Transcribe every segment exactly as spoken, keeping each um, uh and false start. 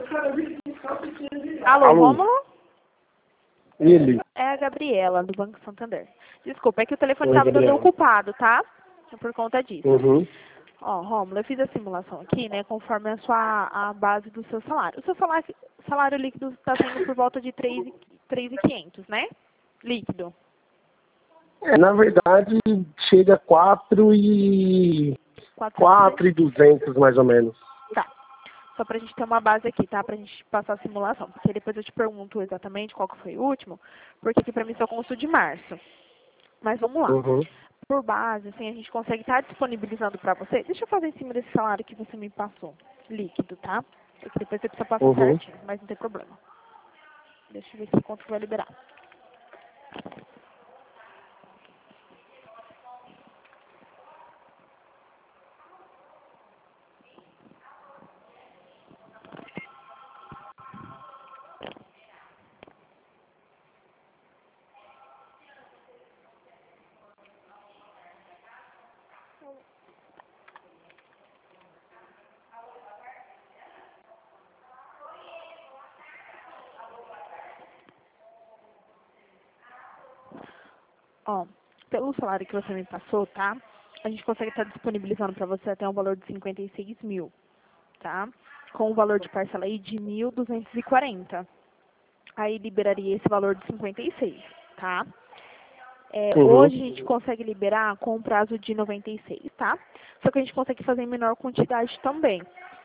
Alô, Alô. Rômulo? Ele. É a Gabriela, do Banco Santander. Desculpa, é que o telefone Oi, estava dando Gabriela. ocupado, tá? É por conta disso. Uhum. Ó, Rômulo, eu fiz a simulação aqui, né, conforme a sua a base do seu salário. O seu salário, salário líquido está sendo por volta de três mil e quinhentos, né? Líquido. É, na verdade, chega a quatro e... quatro e duzentos, mais ou menos. Tá. Só pra gente ter uma base aqui, tá? Pra gente passar a simulação. Porque depois eu te pergunto exatamente qual que foi o último, porque aqui pra mim só consta o de março. Mas vamos lá. Uhum. Por base, assim, a gente consegue estar disponibilizando pra você. Deixa eu fazer em cima desse salário que você me passou. Líquido, tá? Porque depois você precisa passar Uhum. certinho, mas não tem problema. Deixa eu ver aqui quanto vai liberar. Ó, pelo salário que você me passou, tá? A gente consegue estar disponibilizando para você até um valor de cinquenta e seis mil, tá? Com o valor de parcela aí de mil duzentos e quarenta. Aí liberaria esse valor de cinquenta e seis, tá? É, Uhum. hoje a gente consegue liberar com um prazo de noventa e seis, tá? Só que a gente consegue fazer em menor quantidade também.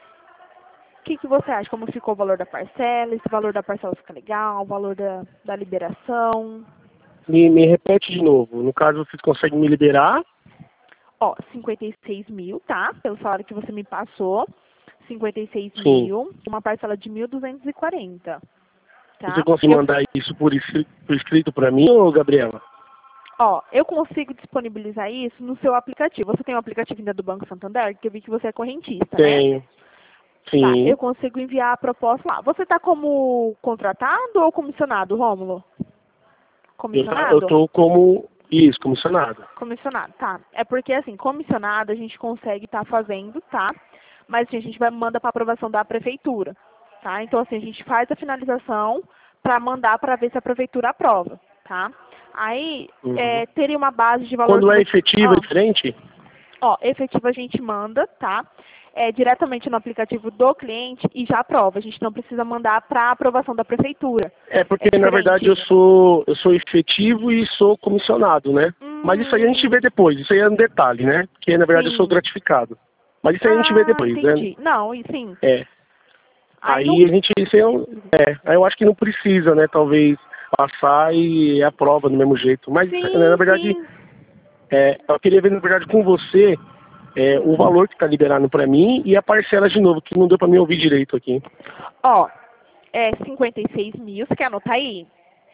O que, que você acha? Como ficou o valor da parcela? Esse valor da parcela fica legal? O valor da, da liberação? Me, me repete de novo. No caso, vocês conseguem me liberar? Ó, cinquenta e seis mil, tá? Pelo salário que você me passou. cinquenta e seis Sim. mil, uma parcela de mil duzentos e quarenta, Você tá? consegue Eu, mandar isso por escrito, por escrito para mim, ô Gabriela? ó, eu consigo disponibilizar isso no seu aplicativo. Você tem o aplicativo ainda do Banco Santander? Que eu vi que você é correntista, né? Tenho. Tá, eu Sim. consigo enviar a proposta lá. Você tá como contratado ou comissionado, Rômulo? Eu, tá, eu Comissionado? tô como... Isso, comissionado. Comissionado, tá. É porque, assim, comissionado a gente consegue estar fazendo, tá? Mas assim, a gente vai manda para aprovação da prefeitura, tá? Então, assim, a gente faz a finalização para mandar para ver se a prefeitura aprova, tá? Aí, Uhum. é, teria uma base de valor Quando que é você... efetivo, é Ó, diferente? ó, efetivo a gente manda, tá? É, diretamente no aplicativo do cliente e já aprova. A gente não precisa mandar para aprovação da prefeitura. É porque, É na verdade, eu diferente. sou, eu sou efetivo e sou comissionado, né? Mas isso aí a gente Hum, vê depois, isso aí é um detalhe, né? Porque, na verdade, eu sou sim. gratificado. Mas isso aí a gente vê Ah, depois, né? entendi. Não, e sim. É. Aí não. Aí a gente, isso aí é, um- é, aí eu acho que não precisa, né? Talvez passar e aprova do mesmo jeito. Mas, né, na Sim, verdade, sim. é, eu queria ver, na verdade, com você é, o Hum. valor que está liberado para mim e a parcela de novo, que não deu para mim ouvir direito aqui. Ó, é cinquenta e seis mil, você quer anotar aí?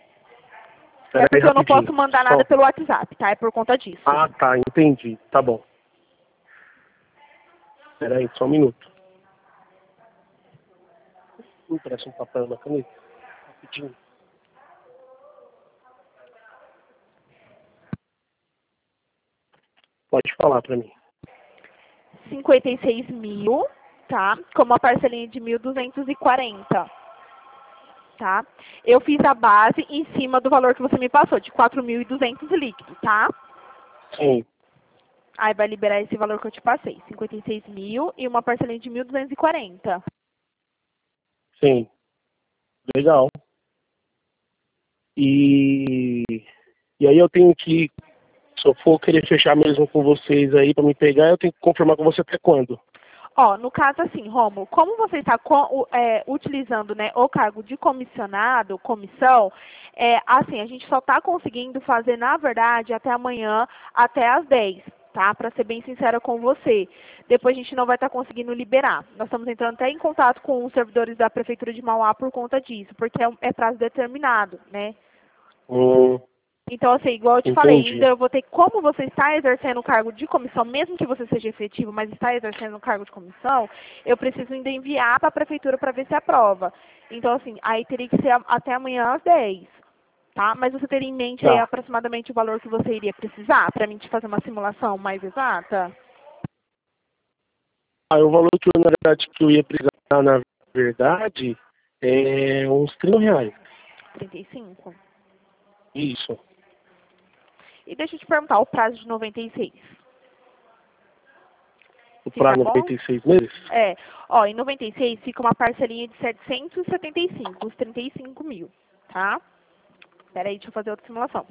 É Espera aí porque eu não rapidinho. posso mandar nada Só. pelo WhatsApp, tá? É por conta disso. Ah, tá, entendi. Tá bom. Espera aí, só um minuto. Me empresta um papel na caneta. Rapidinho. Pode falar para mim. cinquenta e seis mil, tá? Com uma parcelinha de mil duzentos e quarenta, tá? Eu fiz a base em cima do valor que você me passou, de quatro mil e duzentos líquido, tá? Sim, Aí vai liberar esse valor que eu te passei, cinquenta e seis mil e uma parcelinha de mil duzentos e quarenta. sim. Legal. E, e aí eu tenho que, se eu for querer fechar mesmo com vocês aí para me pegar, eu tenho que confirmar com você até quando? Ó, no caso assim, Rômulo, como você está co- o- é, utilizando, né, o cargo de comissionado, comissão, é, assim, a gente só está conseguindo fazer, na verdade, até amanhã, até às dez, tá? Para ser bem sincera com você. Depois a gente não vai estar conseguindo liberar. Nós estamos entrando até em contato com os servidores da Prefeitura de Mauá por conta disso, porque é, um- é prazo determinado, né? Hum, Então, assim, igual eu te falei, ainda entendi. eu vou ter, como você está exercendo o cargo de comissão, mesmo que você seja efetivo, mas está exercendo o cargo de comissão, eu preciso ainda enviar para a prefeitura para ver se aprova. Então, assim, aí teria que ser a- até amanhã às dez, tá? Mas você teria em mente aí Tá. aproximadamente o valor que você iria precisar para mim te fazer uma simulação mais exata? Aí o valor que eu, na verdade, que eu ia precisar, na verdade, é uns trinta reais. trinta e cinco. Isso. E deixa eu te perguntar, o prazo de noventa e seis. O Fica prazo bom? noventa e seis meses? É. Ó, em noventa e seis fica uma parcelinha de setecentos e setenta e cinco, os trinta e cinco mil, tá? Espera aí, deixa eu fazer outra simulação.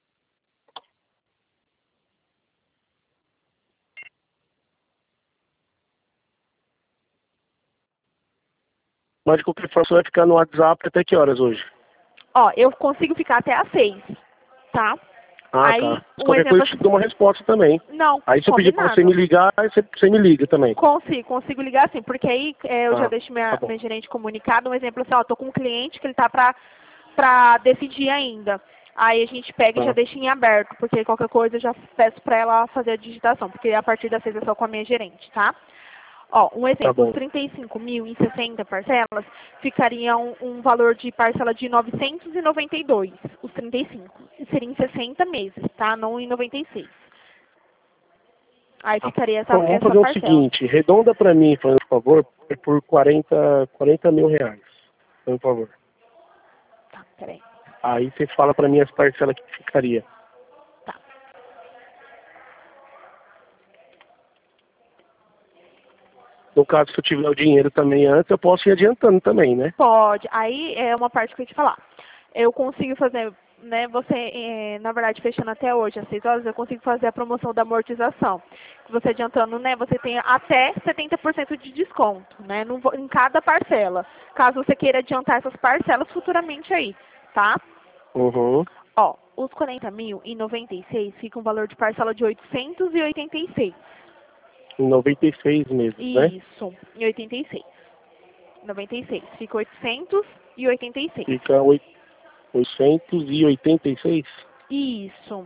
Mas de qualquer forma, você vai ficar no WhatsApp até que horas hoje? Ó, eu consigo ficar até às seis, tá? Ah, Aí, tá. um Qualquer coisa exemplo eu te assim. dou uma resposta também. Não, Aí se eu pedir pra você me combinado. ligar, aí você, você me liga também. Consigo, consigo ligar assim, porque aí é, eu já Ah, deixo tá minha, bom. minha gerente comunicada, um exemplo assim, ó, tô com um cliente que ele tá pra, pra decidir ainda. Aí a gente pega e já Tá, deixa em aberto, porque qualquer coisa eu já peço pra ela fazer a digitação, porque a partir das seis é só com a minha gerente, tá? Ó, um tá exemplo, os bom. trinta e cinco mil em sessenta parcelas ficariam um, um valor de parcela de novecentos e noventa e dois, os trinta e cinco. E seria em sessenta meses, tá? Não em noventa e seis. Aí Tá. ficaria essa, Então vamos essa fazer o parcela. seguinte, redonda pra mim, por favor, por quarenta, quarenta mil reais. Por favor. Tá, peraí. Aí você fala pra mim as parcelas que ficaria. Tá. No caso, se eu tiver o dinheiro também antes, eu posso ir adiantando também, né? Pode. Aí é uma parte que eu ia te falar. Eu consigo fazer, né, você, eh, na verdade, fechando até hoje, às seis horas, eu consigo fazer a promoção da amortização. Você adiantando, né, você tem até setenta por cento de desconto, né, no, em cada parcela. Caso você queira adiantar essas parcelas futuramente aí, tá? Uhum. Ó, os quarenta mil em noventa e seis fica um valor de parcela de oitocentos e oitenta e seis. Em noventa e seis meses, né? Isso, em oitenta e seis. noventa e seis, fica oitocentos e oitenta e seis. Fica oit- oitocentos e oitenta e seis. Isso.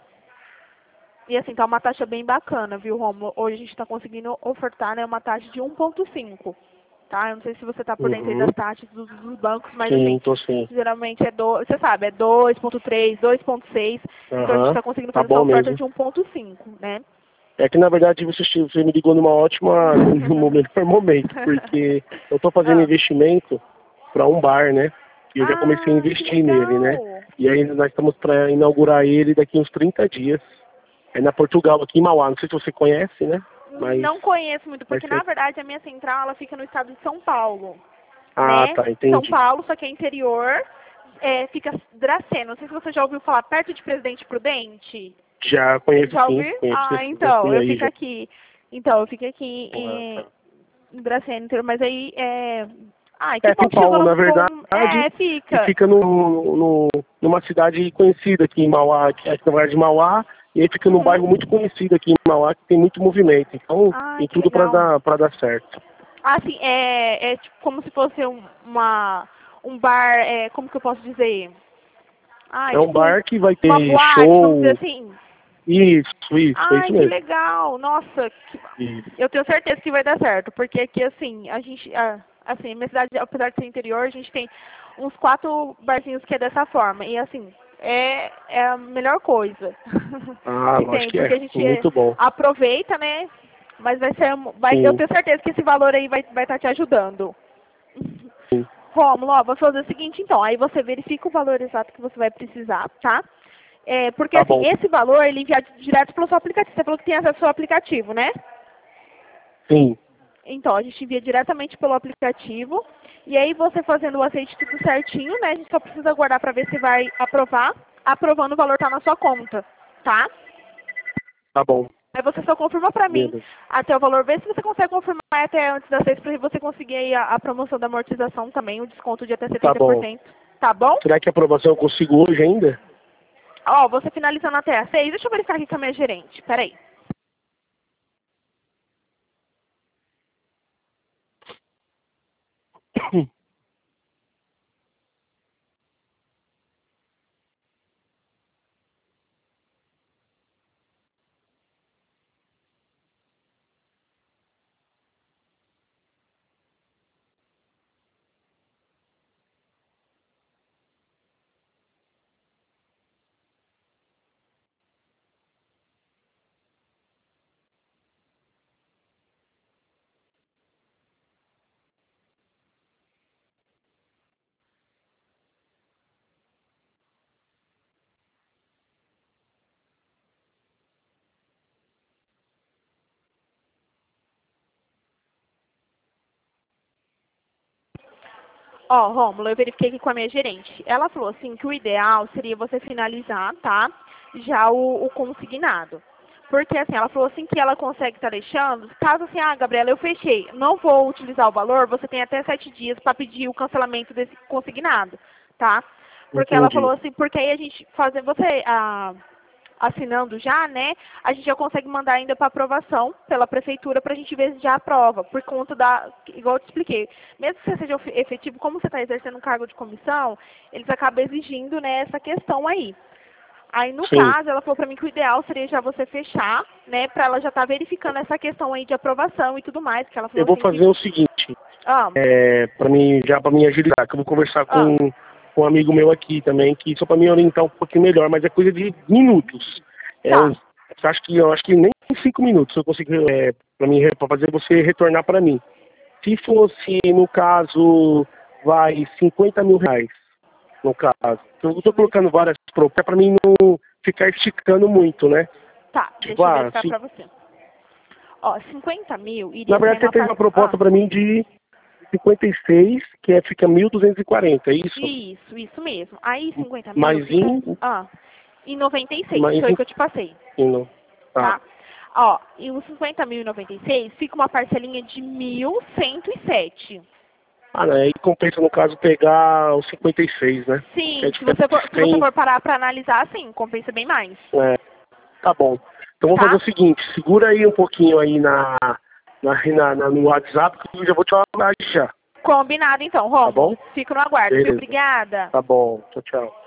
E assim, tá uma taxa bem bacana, viu, Romulo? Hoje a gente está conseguindo ofertar, né, uma taxa de um ponto cinco, tá? Eu não sei se você está por dentro aí Uhum. das taxas dos, dos bancos, mas Sim, assim, tô sim. geralmente é, do, você sabe, é dois ponto três, dois ponto seis, então a gente Aham. está conseguindo Tá fazer essa bom oferta mesmo. de um ponto cinco, né? É que na verdade você, você me ligou numa ótima, no melhor momento, porque eu tô fazendo Ah. investimento para um bar, né? E eu já comecei a Ah, que investir nele, né? legal! E aí nós estamos para inaugurar ele daqui uns trinta dias. É na Portugal, aqui em Mauá. Não sei se você conhece, né? Mas Não conheço muito, vai porque na ser. verdade a minha central ela fica no estado de São Paulo, Ah, né? tá, São entendi. Paulo, só que é interior, é, fica Dracena. Não sei se você já ouviu falar, perto de Presidente Prudente. Já conheço Já sim, ouviu? conheço, Ah, já então, fui eu aí fico já. aqui. Então, eu fico aqui Ah, em, tá. em Dracena, interior, mas aí é. Ai, que É, bom São que chegou Paulo, no na bom. verdade, É, e fica. fica no, no, numa cidade conhecida aqui em Mauá, que é na verdade de Mauá, e aí fica num bairro Uhum. muito conhecido aqui em Mauá, que tem muito movimento. Então, Ai, tem que tudo para legal. dar, para dar certo. Ah, sim, é, é tipo como se fosse um, uma, um bar, é, como que eu posso dizer? Ah, é É um tipo bar que vai uma ter boate, vamos dizer show. assim. Isso, isso, é Ai, isso que mesmo. legal. Nossa, que- Isso. eu tenho certeza que vai dar certo, porque aqui, assim, a gente, ah, assim, minha cidade, apesar de ser interior, a gente tem uns quatro barzinhos que é dessa forma. E, assim, é, é a melhor coisa Ah, que lógico tem, que porque é. a gente Muito bom. aproveita, né? Mas vai ser, vai, eu Sim, tenho certeza que esse valor aí vai vai estar te ajudando. sim. Rômulo, ó, vou fazer o seguinte então, aí você verifica o valor exato que você vai precisar, tá? É, porque Tá assim, bom. esse valor ele envia direto pelo seu aplicativo. Você falou que tem acesso ao aplicativo, né? Sim. Então, a gente envia diretamente pelo aplicativo. E aí você fazendo o aceite tudo certinho, né? A gente só precisa aguardar para ver se vai aprovar. Aprovando, o valor tá na sua conta, tá? Tá bom. Aí você só confirma pra mim Beleza. até o valor. Vê se você consegue confirmar até antes das seis para você conseguir aí a, a promoção da amortização também, o desconto de até Tá setenta por bom. cento. Tá bom? Será que a aprovação eu consigo hoje ainda? Ó, você finalizando até às seis. Deixa eu verificar aqui com a minha gerente. Peraí. Ó, Rômulo, eu verifiquei aqui com a minha gerente. Ela falou assim que o ideal seria você finalizar, tá? Já o, o consignado. Porque assim, ela falou assim que ela consegue estar deixando, caso assim, ah, Gabriela, eu fechei, não vou utilizar o valor, você tem até sete dias para pedir o cancelamento desse consignado, tá? Porque ela Entendi. falou assim, porque aí a gente fazer, você ah, assinando já, né, a gente já consegue mandar ainda para aprovação pela prefeitura para a gente ver se já aprova, por conta da, igual eu te expliquei, mesmo que você seja efetivo, como você está exercendo um cargo de comissão, eles acabam exigindo, né, essa questão aí. Aí, no Sim. caso, ela falou pra mim que o ideal seria já você fechar, né, pra ela já estar verificando essa questão aí de aprovação e tudo mais, que ela falou Eu vou assim fazer que... o seguinte, Ah, é, para mim, já para me agilizar, que eu vou conversar ah, com, com um amigo meu aqui também, que só para me orientar um pouquinho melhor, mas é coisa de minutos. É, tá, uns, acho que eu acho que nem cinco minutos eu consigo é, para mim pra fazer você retornar para mim. Se fosse, no caso, vai cinquenta mil reais, no caso. Eu deixa estou eu colocando verificar. várias propostas para mim não ficar esticando muito, né? Tá, Tipo, deixa eu ah, verificar se, pra você. Ó, cinquenta mil na iria sair verdade você uma fez par... uma Ah, proposta para mim de cinquenta e seis, que é, fica mil duzentos e quarenta, é isso? isso, isso mesmo. Aí, cinquenta mil Mas fica... em, Ah, em noventa e seis, que mas foi o em, que eu te passei, não. Tá. tá? Ó, e os cinquenta mil e noventa e seis fica uma parcelinha de mil cento e sete. Ah, né? Aí compensa, no caso, pegar os cinquenta e seis, né? Que é Sim, se diferente você for, se você sem, for parar para analisar, sim, compensa bem mais, é, tá bom. Então vamos fazer tá? o seguinte, segura aí um pouquinho aí na, na, na, na- no WhatsApp que eu já vou te falar já, Combinado então, tá Rômulo. bom? Fico no aguardo, viu? Beleza. Obrigada. Tá bom. Tchau, tchau.